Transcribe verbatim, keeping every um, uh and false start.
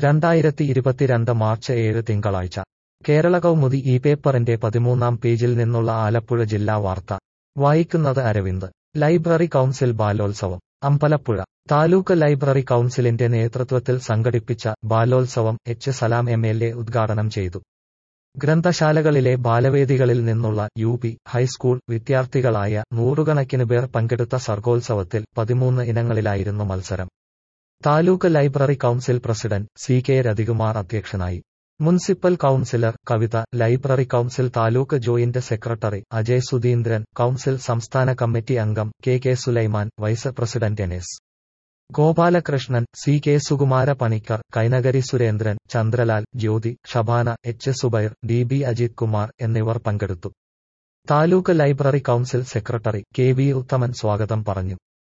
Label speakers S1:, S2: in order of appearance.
S1: രണ്ടായിരത്തി ഇരുപത്തിരണ്ട് മാർച്ച് ഏഴ് തിങ്കളാഴ്ച കേരള കൗമുദി ഈ പേപ്പറിന്റെ പതിമൂന്നാം പേജിൽ നിന്നുള്ള ആലപ്പുഴ ജില്ലാ വാർത്ത വായിക്കുന്നത് അരവിന്ദ്. ലൈബ്രറി കൗൺസിൽ ബാലോത്സവം അമ്പലപ്പുഴ. താലൂക്ക് ലൈബ്രറി കൗൺസിലിന്റെ നേതൃത്വത്തിൽ സംഘടിപ്പിച്ച ബാലോത്സവം H Salam M L A ഉദ്ഘാടനം ചെയ്തു. ഗ്രന്ഥശാലകളിലെ ബാലവേദികളിൽ നിന്നുള്ള യു പി, ഹൈസ്കൂൾ വിദ്യാർത്ഥികളായ നൂറുകണക്കിന് പേർ പങ്കെടുത്ത സർഗോത്സവത്തിൽ പതിമൂന്ന് ഇനങ്ങളിലായിരുന്നു മത്സരം. Taluk library council president C K Rathikumar അധ്യക്ഷനായി. Municipal councillor Kavitha, library council taluk joint secretary Ajay Sudheendran, council സംസ്ഥാന കമ്മിറ്റി അംഗം K K Sulaiman, vice president N S Gopalakrishnan, C K Sukumara Panicker, Kainakari Surendran, Chandralal, Jyothi, Shabana, H Subair, D B Ajith Kumar എന്നിവർ പങ്കെടുത്തു. Taluk library council secretary K V Uthaman സ്വാഗതം പറഞ്ഞു.